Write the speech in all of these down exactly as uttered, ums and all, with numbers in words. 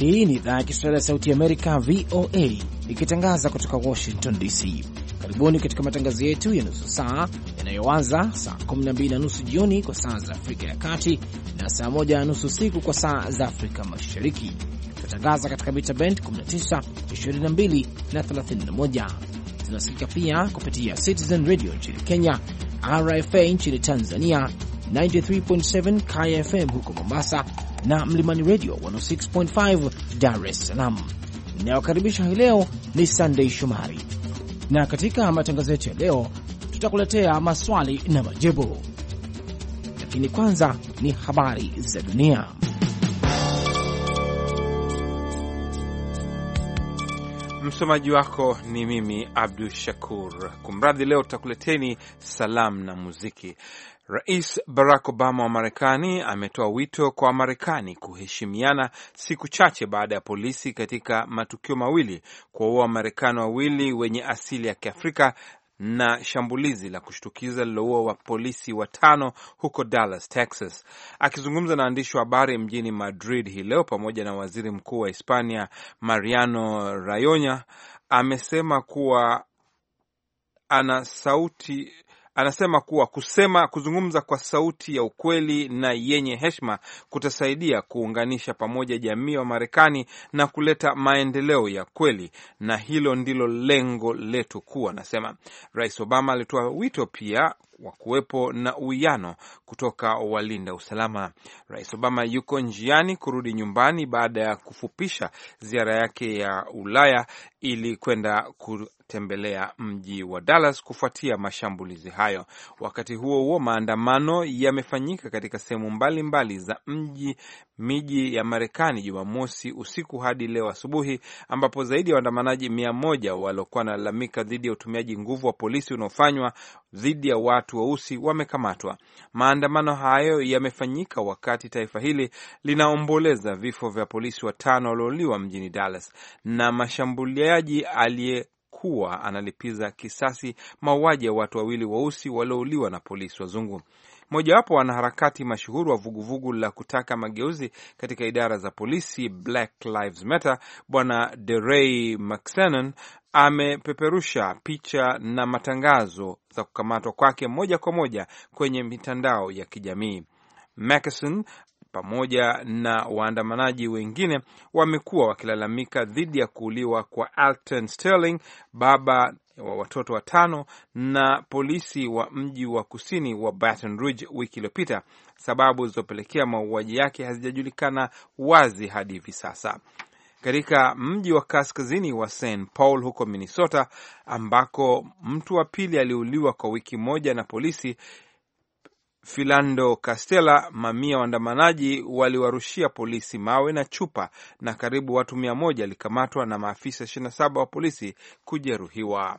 Hii ni idhaa ya Kiswahili ya Sauti ya Amerika, V O A, ikitangaza kutoka Washington D C. Karibuni katika matangazo yetu ya nusu saa yanayoanza saa kumi na mbili na nusu jioni kwa saa za Afrika ya Kati na saa moja na nusu usiku kwa saa za Afrika Mashariki. Tunatangaza katika mita band kumi na tisa, ishirini na mbili na thelathini na moja. Tunasikika pia kupitia Citizen Radio nchini Kenya, R F A nchini Tanzania, tisini na tatu nukta saba K F M huko Mombasa na Mlimani Radio mia sita nukta tano Dar es Salaam. Ninayokaribisha hii leo ni Sunday Shomari, na katika matangazo yetu ya leo tutakuletea maswali na majibu, lakini kwanza ni habari za dunia. Msomaji wako ni mimi Abdul Shakur. Kumradhi, leo tutakuleteni salamu na muziki. Rais Barack Obama wa Marekani ametoa wito kwa Marekani kuheshimiana siku chache baada ya polisi katika matukio mawili kuwaua Marekani wawili wenye asili ya Kiafrika na shambulizi la kushtukiza liloua wa polisi watano huko Dallas, Texas. Akizungumza na waandishi wa habari mjini Madrid hii leo pamoja na waziri mkuu wa Hispania Mariano Rajoy, amesema kuwa ana sauti Anasema kuwa kusema kuzungumza kwa sauti ya ukweli na yenye heshima kutasaidia kuunganisha pamoja jamii wa Marekani na kuleta maendeleo ya kweli, na hilo ndilo lengo letu kuu, anasema. Rais Obama alitoa wito pia wa kuwepo na uwiano kutoka walinda usalama. Rais Obama yuko njiani kurudi nyumbani baada ya kufupisha ziara yake ya Ulaya ili kwenda kutembelea mji wa Dallas kufuatia mashambulizi hayo. Wakati huo huo, maandamano yamefanyika katika sehemu mbalimbali za mji miji ya Marekani Jumamosi usiku hadi leo asubuhi, ambapo zaidi ya waandamanaji mia moja waliokuwa wanalalamika dhidi ya utumiaji nguvu wa polisi unaofanywa dhidi ya watu weusi wamekamatwa. Maandamano hayo yamefanyika wakati taifa hili linaomboleza vifo vya polisi watano waliouliwa mjini Dallas na mashambuliaji aliyekuwa analipiza kisasi mauaji ya watu wawili weusi waliouliwa na polisi wazungu. Mojawapo wanaharakati mashuhuri wa vuguvugu la kutaka mageuzi katika idara za polisi, Black Lives Matter, Bwana DeRay McShannon amepeperusha picha na matangazo za kukamatwa kwake moja kwa moja kwenye mitandao ya kijamii. McShannon pamoja na waandamanaji wengine wamekuwa wakilalamika dhidi ya kuuliwa kwa Alton Sterling, baba wa watoto watano, na polisi wa mji wa kusini wa Baton Rouge wiki iliyopita. Sababu zilizopelekea mauaji yake hazijajulikana wazi hadi hivi sasa. Katika mji wa kaskazini wa Saint Paul huko Minnesota, ambako mtu wa pili aliuliwa kwa wiki moja na polisi, Philando Castella, mamia waandamanaji waliwarushia polisi mawe na chupa na karibu watu mia moja walikamatwa na maafisa ishirini na saba wa polisi kujeruhiwa.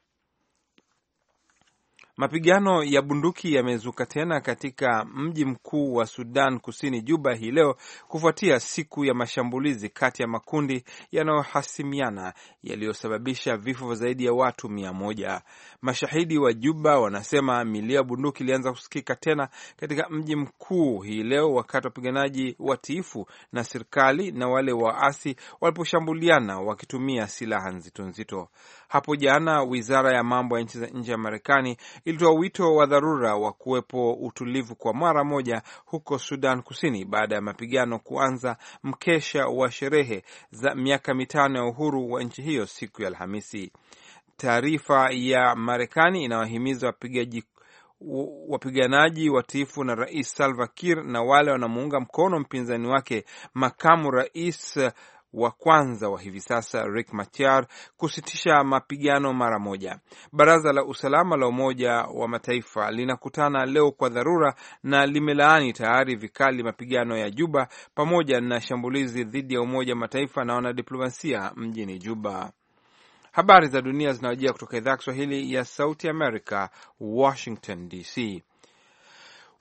Mapigano ya bunduki yamezuka tena katika mji mkuu wa Sudan Kusini, Juba, hii leo kufuatia siku ya mashambulizi kati ya makundi yanayohasimiana yaliyosababisha vifo zaidi ya watu mia moja. Mashahidi wa Juba wanasema milio ya bunduki ilianza kusikika tena katika mji mkuu hii leo wakati wapiganaji watiifu na serikali na wale waasi waliposhambuliana wakitumia silaha nzito nzito. Hapo jana, wizara ya mambo ya nchi za nje ya Marekani ilitoa wito wa dharura wa kuwepo utulivu kwa mara moja huko Sudan Kusini baada ya mapigano kuanza mkesha wa sherehe za miaka mitano ya uhuru wa nchi hiyo siku ya Alhamisi. Taarifa ya Marekani inawahimiza wapigaji wapiganaji watiifu na Rais Salva Kiir na wale wanamuunga mkono mpinzani wake makamu rais wa kwanza wa hivi sasa Riek Machar kusitisha mapigano mara moja. Baraza la Usalama la Umoja wa Mataifa linakutana leo kwa dharura na limelaani tayari vikali mapigano ya Juba pamoja na shambulizi dhidi ya Umoja wa Mataifa na wanadiplomasia mjini Juba. Habari za dunia zinawajia kutoka idhaa ya Kiswahili ya Sauti Amerika, Washington D C.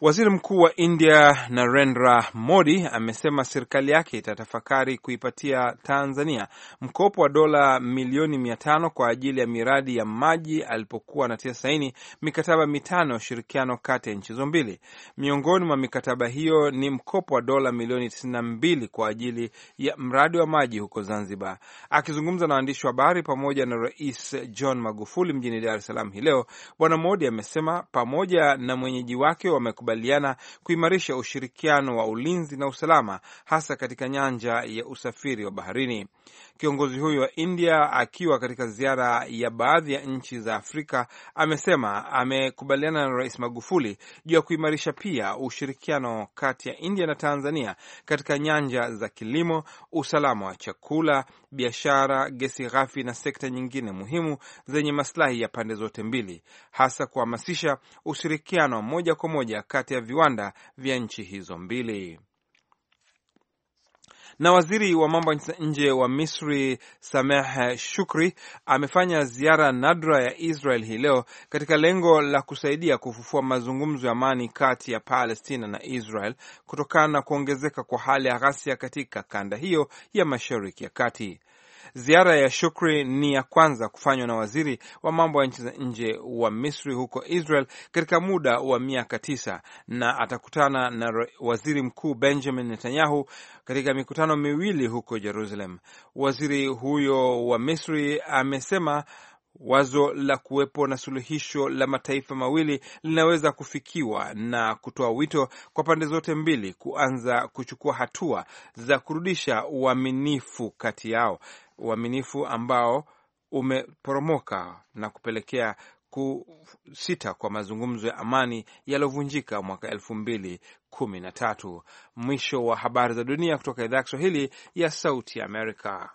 Waziri Mkuu wa India Narendra Modi amesema serikali yake itatafakari kuipatia Tanzania mkopo wa dola milioni mia tano kwa ajili ya miradi ya maji alipokuwa anatia saini mikataba mitano ya ushirikiano kati ya nchi hizo mbili. Miongoni mwa mikataba hiyo ni mkopo wa dola milioni tisini na mbili kwa ajili ya mradi wa maji huko Zanzibar. Akizungumza na waandishi wa habari pamoja na Rais John Magufuli mjini Dar es Salaam hii leo, Bwana Modi amesema pamoja na mwenyeji wake wamekubali kuimarisha ushirikiano wa ulinzi na usalama hasa katika nyanja ya usafiri wa baharini. Kiongozi huyo wa India akiwa katika ziara ya baadhi ya nchi za Afrika amesema amekubaliana na Rais Magufuli juu ya kuimarisha pia ushirikiano kati ya India na Tanzania katika nyanja za kilimo, usalama wa chakula, biashara, gesi ghafi na sekta nyingine muhimu zenye maslahi ya pande zote mbili, hasa kuhamasisha ushirikiano moja kwa moja kati ya viwanda vya nchi hizo mbili. Na waziri wa mambo ya nje wa Misri Sameh Shukri amefanya ziara nadra ya Israel hii leo katika lengo la kusaidia kufufua mazungumzo ya amani kati ya Palestina na Israel kutokana na kuongezeka kwa hali ya ghasia katika kanda hiyo ya Mashariki ya Kati. Ziara ya Shukri ni ya kwanza kufanywa na waziri wa mambo ya nchi za nje wa Misri huko Israel katika muda wa miaka tisa, na atakutana na waziri mkuu Benjamin Netanyahu katika mikutano miwili huko Jerusalem. Waziri huyo wa Misri amesema wazo la kuwepo na suluhisho la mataifa mawili linaweza kufikiwa na kutoa wito kwa pande zote mbili kuanza kuchukua hatua za kurudisha uaminifu kati yao, uaminifu ambao umeporomoka na kupelekea kusita kwa mazungumzo ya amani yaliyovunjika mwaka elfu mbili kumi na tatu. Mwisho wa habari za dunia kutoka idhaa ya Kiswahili ya Sauti ya Amerika.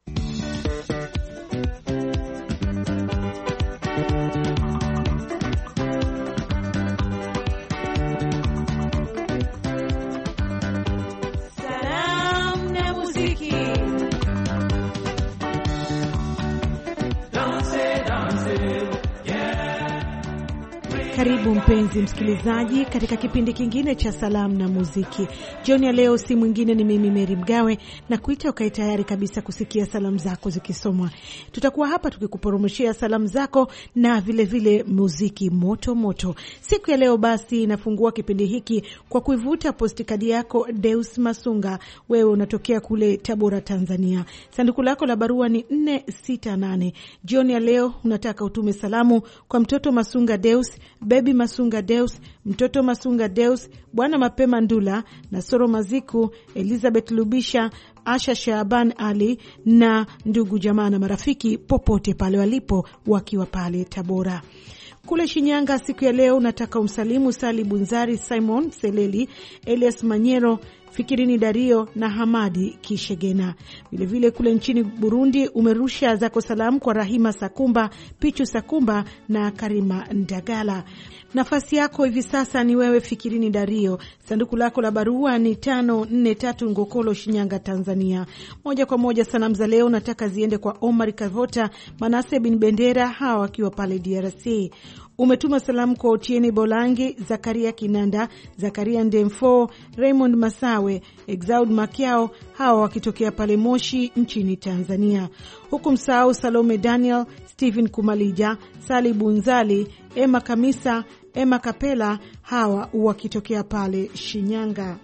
Karibu mpenzi msikilizaji katika kipindi kingine cha salamu na muziki. Jioni ya leo si mwingine ni mimi Mary Mgawe na kuita ukae tayari kabisa kusikia salamu zako zikisomwa. Tutakuwa hapa tukikuporomoshia salamu zako na vile vile muziki moto moto. Siku ya leo basi nafungua kipindi hiki kwa kuivuta postikadi yako Deus Masunga. Wewe unatokea kule Tabora, Tanzania. Sanduku lako la barua ni nne sita nane. Jioni ya leo unataka utume salamu kwa mtoto Masunga Deus, Baby Masunga Deus, mtoto Masunga Deus, Bwana Mapema Ndula, Nasoro Maziku, Elizabeth Lubisha, Asha Shaban Ali na ndugu jamaa na marafiki popote pale walipo wakiwa pale Tabora. Kule Shinyanga siku ya leo nataka umsalimu Sali Bunzari, Simon Seleli, Elias Manyero, Fikirini Dario na Hamadi Kishegena. Vile vile kule nchini Burundi umerusha zako salamu kwa Rahima Sakumba, Pichu Sakumba na Karima Ndagala. Nafasi yako hivi sasa ni wewe Fikirini Dario. Sanduku lako la barua ni tano nne tatu Ngokolo, Shinyanga, Tanzania. Moja kwa moja salamu za leo nataka ziende kwa Omar Kavota, Manase bin Bendera, hawa wakiwa pale D R C. Umetuma salamu kwa Otieni Bolangi, Zakaria Kinanda, Zakaria Ndemfo, Raymond Masawe, Exaud Makiao, hawa wakitokea pale Moshi nchini Tanzania. Huku msahau Salome Daniel, Stephen Kumalija, Sali Bunzali, Emma Kamisa, Emma Kapela, hawa wakitokea pale Shinyanga.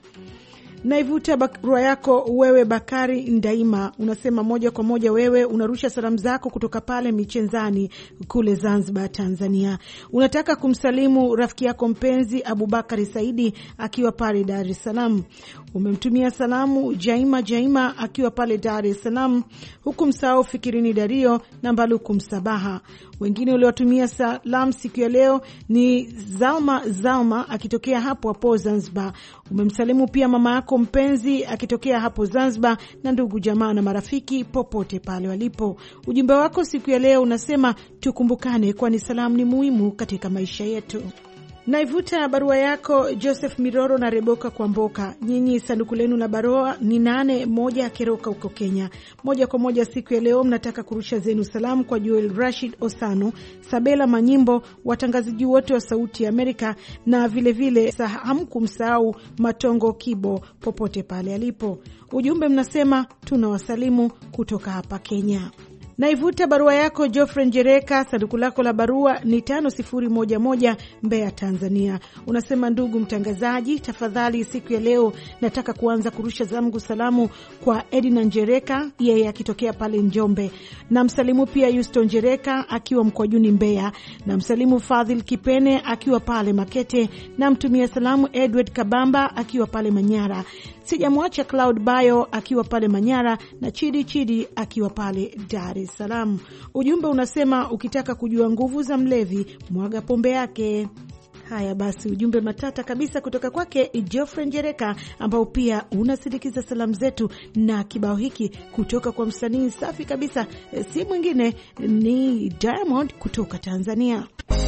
Naivuta barua yako wewe Bakari Ndaima, unasema moja kwa moja wewe unarusha salamu zako kutoka pale Michenzani kule Zanzibar, Tanzania. Unataka kumsalimu rafiki yako mpenzi Abubakari Saidi akiwa pale Dar es Salaam. Umemtumia salamu Jaima Jaima akiwa pale Dar es Salaam, huku msahau Fikirini Dario na Mbaluku Msabaha. Wengine uliowatumia salamu siku ya leo ni Zalma Zalma akitokea hapo hapo Zanzibar. Umemsalimu pia mama yako mpenzi akitokea hapo Zanzibar na ndugu jamaa na marafiki popote pale walipo. Ujumbe wako siku ya leo unasema tukumbukane, kwani salamu ni muhimu katika maisha yetu. Naivuta barua yako Joseph Miroro na Reboka Kwamboka. Nyinyi sanduku lenu la barua ni nane moja Keroka huko Kenya. Moja kwa moja siku ya leo mnataka kurusha zenu salamu kwa Joel Rashid Osano, Sabela Manyimbo, watangazaji wote wa Sauti ya Amerika, na vile vile hamkumsahau Matongo Kibo popote pale alipo. Ujumbe mnasema tunawasalimu kutoka hapa Kenya. Naivuta barua yako Geoffrey Njereka, sanduku lako la barua ni tano sifuri moja moja Mbeya, Tanzania. Unasema, ndugu mtangazaji, tafadhali siku ya leo nataka kuanza kurusha zangu salamu kwa Edina Njereka, yeye akitokea pale Njombe. Na msalimu pia Houston Njereka akiwa Mkwajuni Mbeya. Na msalimu Fadhil Kipene akiwa pale Makete. Na mtumia salamu Edward Kabamba akiwa pale Manyara. Sijamwacha Cloud Bayo akiwa pale Manyara na Chidi Chidi akiwa pale Dar es Salaam. Ujumbe unasema ukitaka kujua nguvu za mlevi mwaga pombe yake. Haya basi, ujumbe matata kabisa kutoka kwake Geoffrey Njereka, ambao pia unasindikiza salamu zetu na kibao hiki kutoka kwa msanii safi kabisa, si mwingine ni Diamond kutoka Tanzania.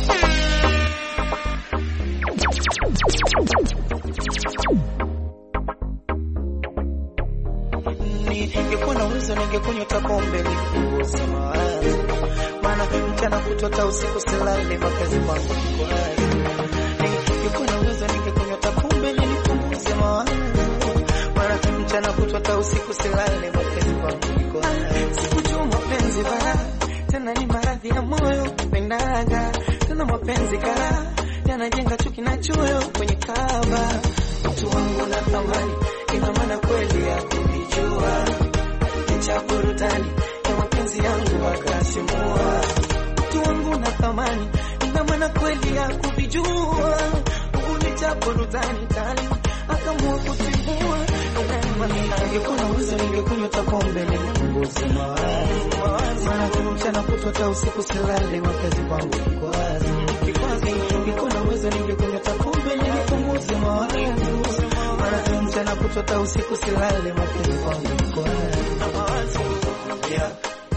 Ningekuwa na uwezo ningekunywa pombe nipunguze mawazo, maana mchana kutota usiku silale makazi kwangu kiko wazi. Ningekuwa na uwezo ningekunywa pombe nipunguze mawazo, maana mchana kutota usiku silale makazi kwangu kiko wazi. Sikujua mapenzi bara tena ni maradhi ya moyo pendaga, tena mapenzi kara yanajenga chuki na choyo kwenye kaba. Mtu wangu na thamani ina maana kweli ya kunijua, nicha burudani ya mapenzi yangu akasimua. Mtu wangu na thamani ina maana kweli ya kuvijua, nicha burudani tali akamua kutimua. Ningekuwa na uwezo ningekunywa pombe nipunguze mawazo, maana mchana kutwa usiku silale makazi kwangu kiko wazi. Ningekuwa na uwezo ningekunywa pombe nipunguze mawazo, maana mchana kutwa usiku silale makazi kwangu kiko wazi. Yeah.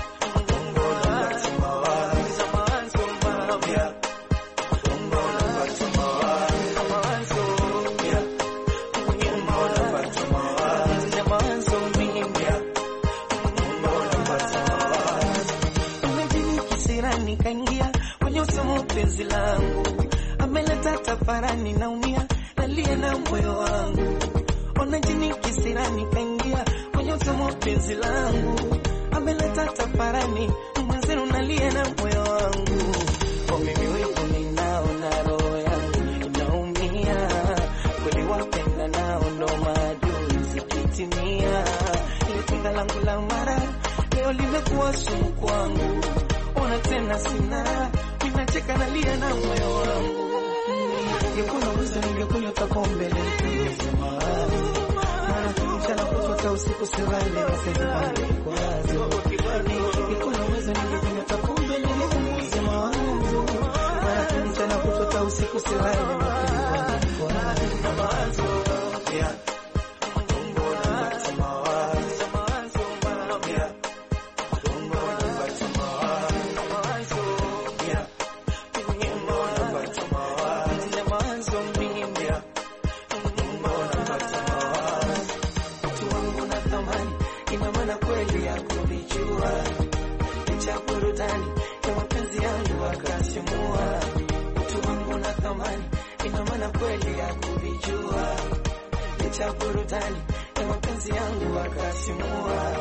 Penzi langu ameleta tafarani, naumia nalia na moyo wangu. Ona jini kisirani kaingia kwenye usomo. Penzi langu ameleta tafarani, mwanzenu nalia na moyo wangu. Kwa mimi wewe ninao na roho yangu inaumia, kweli wapenda nao ndo maadui sikitimia. Ile pinga langu la mara leo limekuwa sumu kwangu, ona tena sina nacheka nalia na moyo wangu. Ningekuwa na uwezo ningekunywa pombe nipunguze mawazo, maana mchana kutwa usiku silale makazi kwangu kiko wazi. Ningekuwa na uwezo ningekunywa pombe nipunguze mawazo, maana mchana kutwa usiku silale makazi kwangu kiko wazi. Yeah. Burudani ya mapenzi yangu akasimua.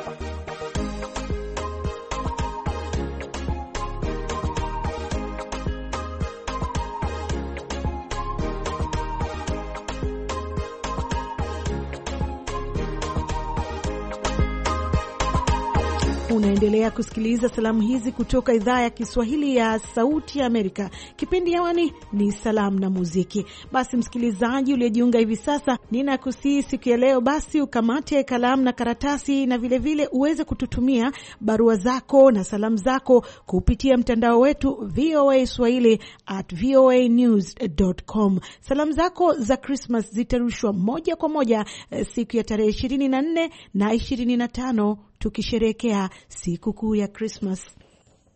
Unaendelea kusikiliza salamu hizi kutoka idhaa ya Kiswahili ya Sauti ya Amerika. Kipindi hewani ni salamu na muziki. Basi msikilizaji uliyejiunga hivi sasa, ninakusihi siku ya leo basi ukamate kalamu na karatasi, na vile vile uweze kututumia barua zako na salamu zako kupitia mtandao wetu voa swahili at voa news dot com. Salamu zako za Christmas zitarushwa moja kwa moja siku ya tarehe ishirini na nne na ishirini na tano tukisherehekea siku kuu ya Christmas.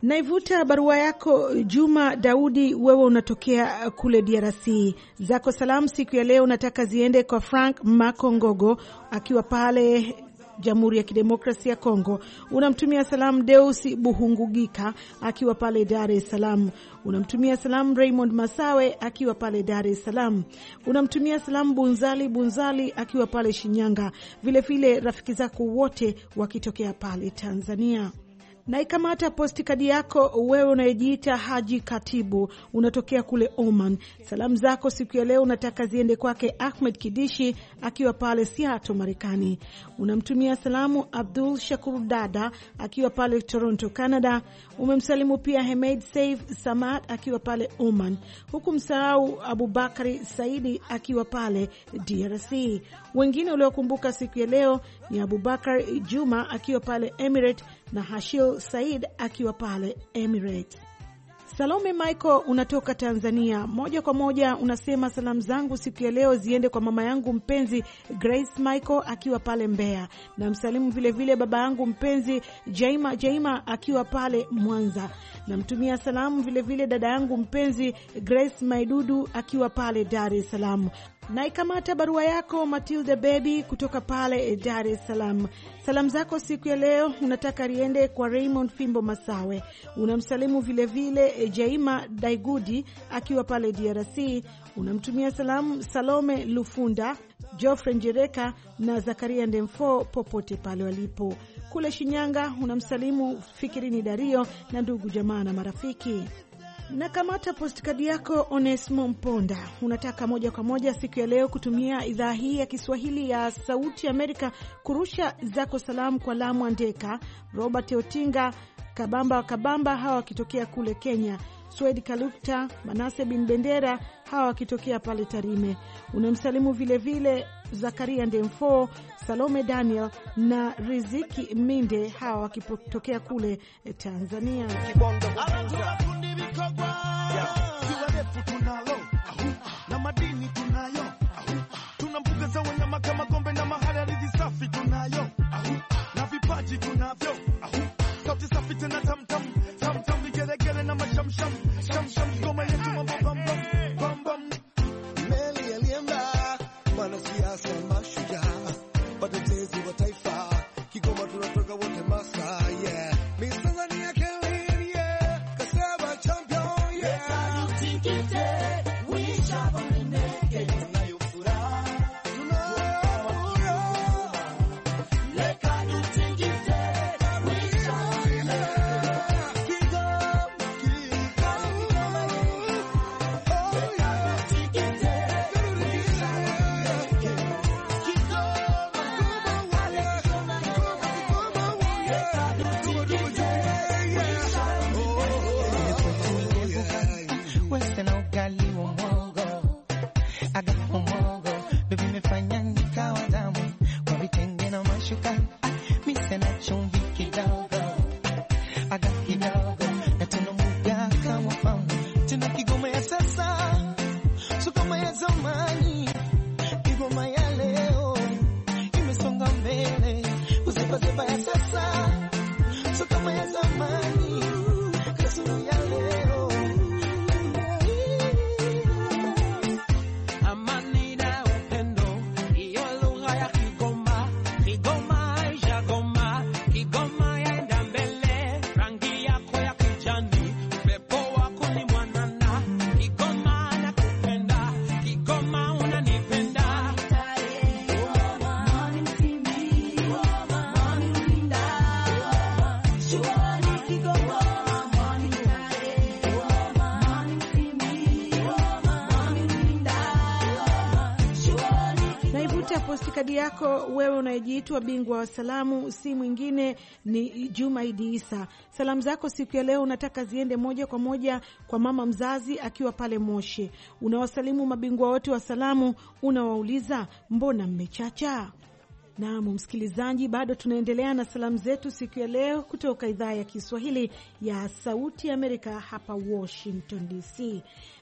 Naivuta barua yako Juma Daudi, wewe unatokea kule D R C. Zako salamu siku ya leo nataka ziende kwa Frank Makongogo akiwa pale Jamhuri ya Kidemokrasia ya Kongo. Unamtumia salamu Deus Buhungugika akiwa pale Dar es Salaam. Unamtumia salamu Raymond Masawe akiwa pale Dar es Salaam. Unamtumia salamu Bunzali Bunzali akiwa pale Shinyanga. Vile vile rafiki zako wote wakitokea pale Tanzania. Na ikamata posti kadi yako, wewe unayejiita Haji Katibu, unatokea kule Oman. Salamu zako siku ya leo unataka ziende kwake Ahmed Kidishi akiwa pale Seattle, Marekani. Unamtumia salamu Abdul Shakur Dada akiwa pale Toronto, Canada. Umemsalimu pia Hamed Saif Samad akiwa pale Oman. Huku msahau Abubakari Saidi akiwa pale D R C. Wengine uliokumbuka siku ya leo ni Abubakar Juma akiwa pale Emirates na Hashil Said akiwa pale Emirates. Salome Michael unatoka Tanzania. Moja kwa moja unasema salamu zangu siku ya leo ziende kwa mama yangu mpenzi Grace Michael akiwa pale Mbeya. Na msalimu vile vile baba yangu mpenzi Jaima Jaima akiwa pale Mwanza. Na mtumia salamu vile vile dada yangu mpenzi Grace Maidudu akiwa pale Dar es Salaam. Na ikamata barua yako Matilda Baby kutoka pale Dar es Salaam. Salamu zako siku ya leo unataka riende kwa Raymond Fimbo Masawe. Unamsalimu vile vile Jaima Daigudi akiwa pale D R C. Unamtumia salamu Salome Lufunda, Geoffrey Njereka na Zakaria Ndemfo popote pale walipo. Kule Shinyanga unamsalimu Fikirini Dario na ndugu jamaa na marafiki. Na kamata postkadi yako Onesmo Mponda. Unataka moja kwa moja siku ya leo kutumia idhaa hii ya Kiswahili ya Sauti Amerika kurusha zako salamu kwa Lamu Andeka, Robert Otinga, Kabamba wa Kabamba hawa wakitokea kule Kenya, Swedi Kalukta, Manase bin Bendera hawa wakitokea pale Tarime. Unamsalimu vile vile Zakaria Ndemfo, Salome Daniel na Riziki Minde hawa wakitokea kule Tanzania. Na madini tunayo, tuna mbuga za wanyama kama Gombe na mahali ardhi safi tunayo, na vipaji tunavyo, sauti safi tena tamtam tamtam, vigelegele na mashamsham shamsham, ngoma yetu mambo bam bam bam. Meli alienda wanasiasa mashujaa, watetezi wa taifa, Kigoma tunatoka wote masa, yeah. Miss Tanzania Kelly, yeah. Kasaba champion, yeah. We shall Postikadi yako wewe unayejiitwa bingwa wa salamu si mwingine ni Juma Idi Isa. Salamu zako siku ya leo unataka ziende moja kwa moja kwa mama mzazi akiwa pale Moshi. Unawasalimu mabingwa wote wa salamu, unawauliza mbona mmechacha? Naam msikilizaji, bado tunaendelea na salamu zetu siku ya leo kutoka idhaa ya Kiswahili ya Sauti ya Amerika hapa Washington D C.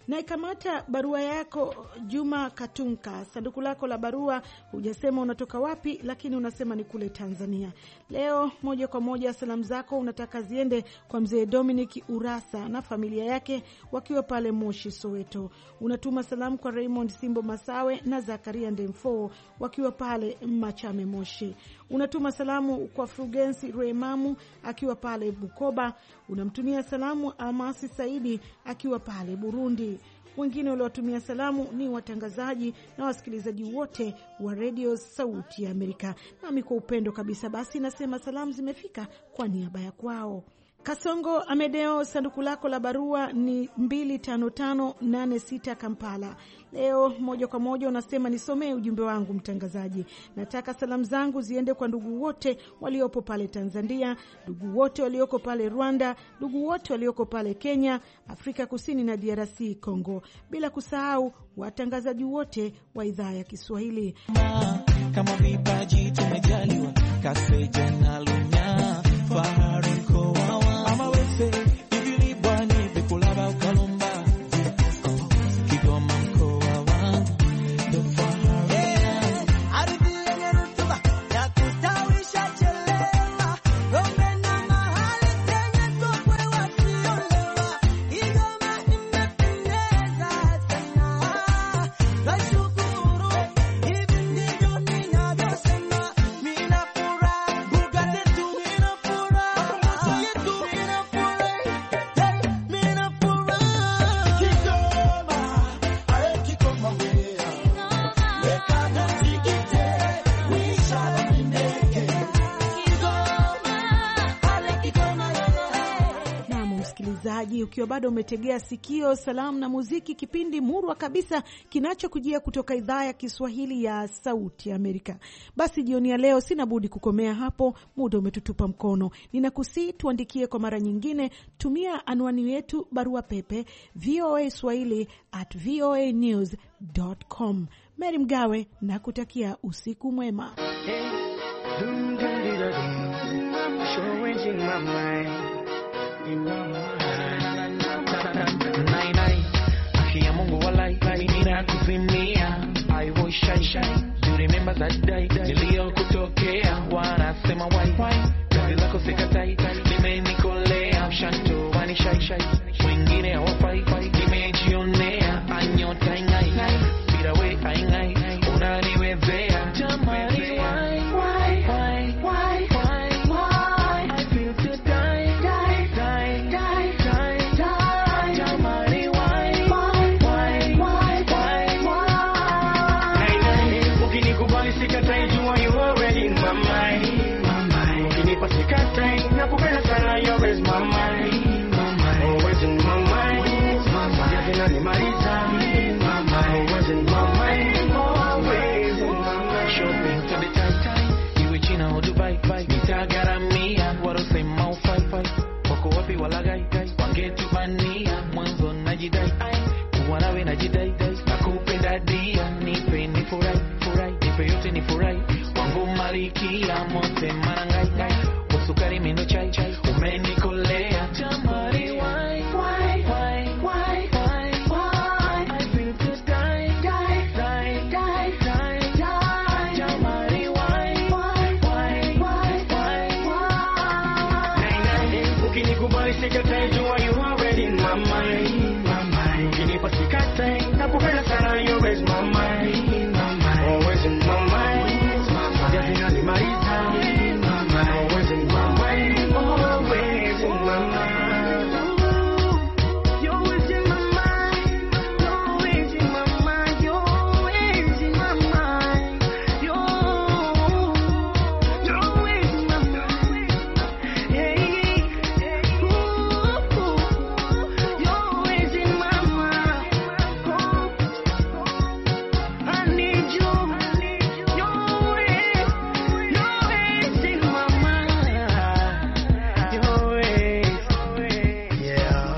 Na ikamata barua yako Juma Katunka. Sanduku lako la barua hujasema unatoka wapi, lakini unasema ni kule Tanzania. Leo moja kwa moja salamu zako unataka ziende kwa mzee Dominic Urasa na familia yake wakiwa pale Moshi Soweto. Unatuma salamu kwa Raymond Simbo Masawe na Zakaria Ndemfo wakiwa pale Machame Moshi. Unatuma salamu kwa Frugensi Remamu akiwa pale Bukoba. Unamtumia salamu Amasi Saidi akiwa pale Burundi. Wengine waliowatumia salamu ni watangazaji na wasikilizaji wote wa Radio Sauti ya Amerika. Nami kwa upendo kabisa basi nasema salamu zimefika kwa niaba ya kwao. Kasongo Amedeo, sanduku lako la barua ni mbili tano tano nane sita Kampala. Leo moja kwa moja unasema nisomee ujumbe wangu mtangazaji. Nataka salamu zangu ziende kwa ndugu wote waliopo pale Tanzania, ndugu wote walioko pale Rwanda, ndugu wote walioko pale Kenya, Afrika Kusini na D R C Congo, bila kusahau watangazaji wote wa idhaa ya Kiswahili. Kama vipaji tumejaliwa, kaseja na lunya, fahari kwa ama wewe hivi bwana vikulaba ukalumba Kigoma mkoa wangu ndo fahari ardhi yenye rutuba ya kustawisha chelewa ngombe na mahali penye sokwe wasiolewa Kigoma imependeza sana nashukuru hivi ndivyo ninavyosema mina furaha Bugatti tu mina furaha ukiwa bado umetegea sikio salamu na muziki, kipindi murwa kabisa kinachokujia kutoka idhaa ya Kiswahili ya Sauti ya Amerika. Basi jioni ya leo sina budi kukomea hapo, muda umetutupa mkono. Ninakusii tuandikie kwa mara nyingine, tumia anwani yetu barua pepe voa swahili at voa news dot com. Mary Mgawe na kutakia usiku mwema. Nai nai, akia Mungu walai, nina kuzimia, I was shy shy, do you remember that day, nilio kutokea, wanasema why why, kazi lako sikatai, limenikolea, mshanto wani shy shy, mwingine hawafai, nimejionea, anyota ingai, bila we aingai, unaniwezea, jamani why why why why why, I feel to die, die, die, die, die, die, jamani why why why why why, hey hey, ukinikubali sikatai, jua you already in my mind, my mind, ukinipa sikatai, nakupenda sana, you always my mind, my mind, always in my mind, my mind, yakina ni mariza, my mind, always in my mind, always in my mind, shopping to the time time, iwe China au Dubai, nitagaramia, warosema ufai fai, wako wapi walagai, wangetubania, mwanzo najidai, kuwa nawe najidai, nakupenda dia, nipe ni furai, furai, nipe yote ni furai, wangu malikia, mote marangai, usukari mino chai, chai, umenikolea, jamari why, why, why, why, why, why, I feel to die, die, die, die, die, die, jamari why, why, why, why, why, why, nay, nay, ukinikubali sikatai, jua you already in my mind, my mind, ukinipa sikatai, nakupenda sana, you always my mind, my mind, always in my mind, my mind, definitely my time, my mind, always in my mind, always in my mind, you're always in my mind, you're always in my mind, you're always in my mind, you're, you're always in my mind, hey, ooh, you're always in my mind, I need you, you're always, you're always in my mind, you're always, yeah,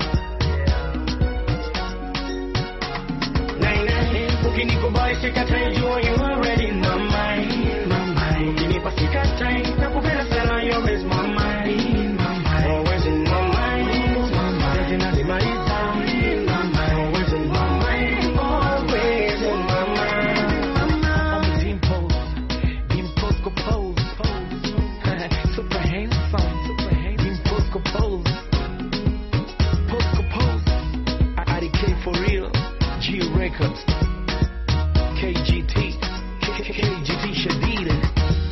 nay nay, ukinikubali sikatai, jua you already in my mind, my mind, ukinipa sikatai, nakupenda sana, you always my mind, my mind, always in my mind, my mind, definitely my time, my mind, always in my records. K G T, K G T Shadida.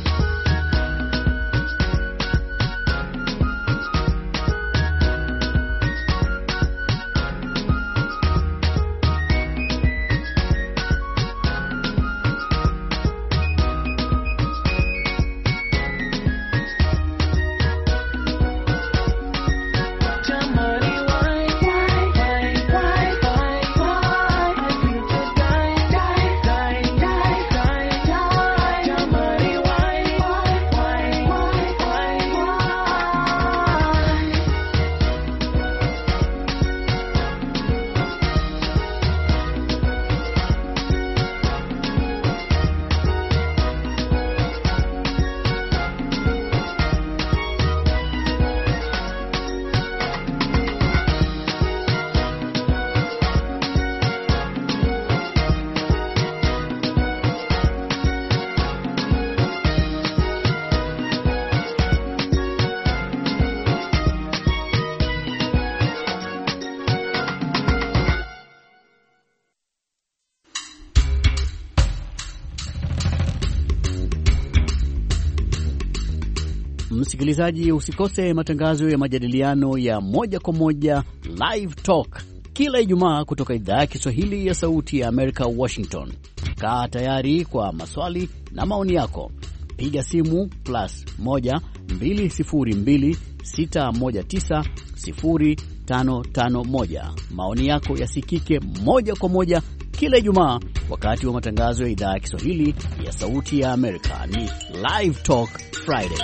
Msikilizaji, usikose matangazo ya majadiliano ya moja kwa moja Live Talk kila Ijumaa kutoka idhaa ya Kiswahili ya Sauti ya Amerika, Washington. Kaa tayari kwa maswali na maoni yako. Piga simu plus moja mbili sifuri mbili sita moja tisa sifuri tano tano moja. Maoni yako yasikike moja kwa moja kila Ijumaa wakati wa matangazo ya idhaa ya Kiswahili ya Sauti ya Amerika. Ni Live Talk Friday.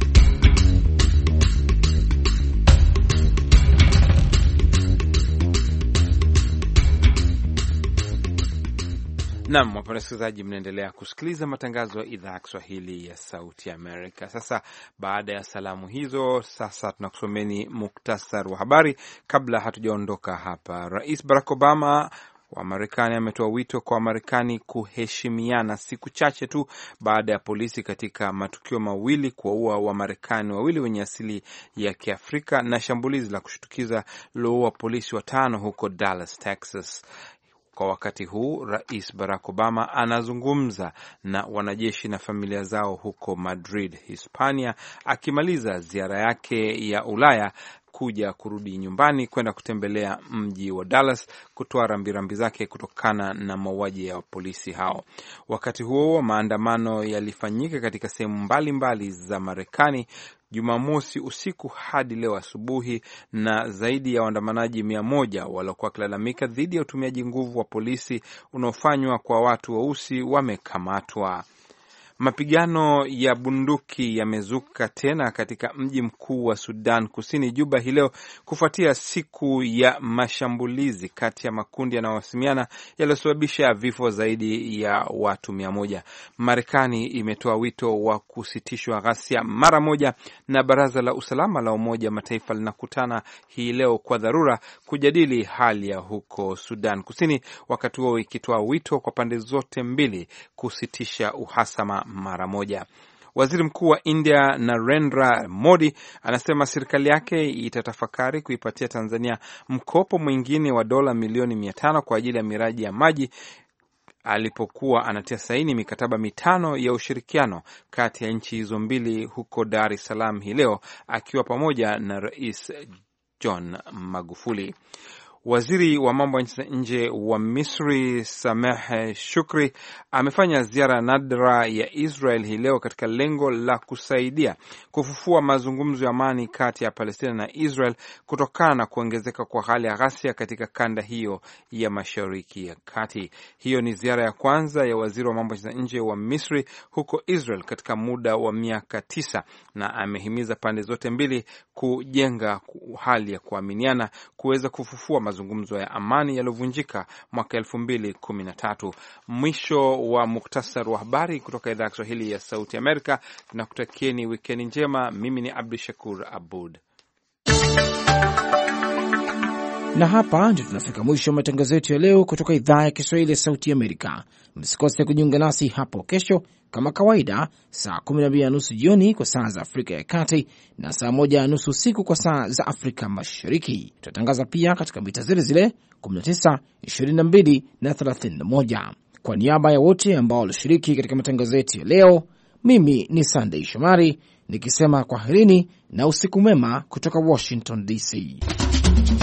Naam, wapenda wasikilizaji, mnaendelea kusikiliza matangazo ya idhaa ya Kiswahili ya Sauti ya Amerika. Sasa baada ya salamu hizo, sasa tunakusomeni muktasar wa habari kabla hatujaondoka hapa. Rais Barack Obama wa Marekani ametoa wito kwa Marekani kuheshimiana siku chache tu baada ya polisi katika matukio mawili kuwaua wa Marekani wawili wenye asili ya Kiafrika na shambulizi la kushtukiza liloua polisi watano huko Dallas, Texas. Kwa wakati huu, Rais Barack Obama anazungumza na wanajeshi na familia zao huko Madrid, Hispania, akimaliza ziara yake ya Ulaya kuja kurudi nyumbani kwenda kutembelea mji wa Dallas kutoa rambirambi zake kutokana na mauaji ya polisi hao. Wakati huo maandamano yalifanyika katika sehemu mbalimbali za Marekani Jumamosi usiku hadi leo asubuhi, na zaidi ya waandamanaji mia moja waliokuwa wakilalamika dhidi ya utumiaji nguvu wa polisi unaofanywa kwa watu weusi wamekamatwa. Mapigano ya bunduki yamezuka tena katika mji mkuu wa Sudan Kusini, Juba, hii leo kufuatia siku ya mashambulizi kati ya makundi yanayohasimiana yaliyosababisha vifo zaidi ya watu mia moja. Marekani imetoa wito wa kusitishwa ghasia mara moja, na Baraza la Usalama la Umoja wa Mataifa linakutana hii leo kwa dharura kujadili hali ya huko Sudan Kusini, wakati huo ikitoa wito kwa pande zote mbili kusitisha uhasama mara moja. Waziri Mkuu wa India Narendra Modi anasema serikali yake itatafakari kuipatia Tanzania mkopo mwingine wa dola milioni mia tano kwa ajili ya miradi ya maji, alipokuwa anatia saini mikataba mitano ya ushirikiano kati ya nchi hizo mbili huko Dar es Salaam hii leo, akiwa pamoja na Rais John Magufuli. Waziri wa mambo ya nje wa Misri Sameh Shukri amefanya ziara nadra ya Israel hii leo katika lengo la kusaidia kufufua mazungumzo ya amani kati ya Palestina na Israel kutokana na kuongezeka kwa hali ya ghasia katika kanda hiyo ya Mashariki ya Kati. Hiyo ni ziara ya kwanza ya waziri wa mambo ya nje wa Misri huko Israel katika muda wa miaka tisa, na amehimiza pande zote mbili kujenga hali ya kuaminiana kuweza kufufua mazungumzo ya amani yaliyovunjika mwaka elfu mbili kumi na tatu. Mwisho wa muktasar wa habari kutoka idhaa ya Kiswahili ya Sauti Amerika. Tunakutakieni wikendi njema. Mimi ni Abdu Shakur Abud. Na hapa ndio tunafika mwisho wa matangazo yetu ya leo kutoka idhaa ya Kiswahili ya Sauti Amerika. Msikose kujiunga nasi hapo kesho kama kawaida, saa kumi na mbili na nusu jioni kwa saa za Afrika ya Kati na saa moja na nusu usiku kwa saa za Afrika Mashariki. Tutatangaza pia katika mita zile zile kumi na tisa, ishirini na mbili na thelathini na moja. Kwa niaba ya wote ambao walishiriki katika matangazo yetu ya leo, mimi ni Sunday Shomari nikisema kwaherini na usiku mwema kutoka Washington D C.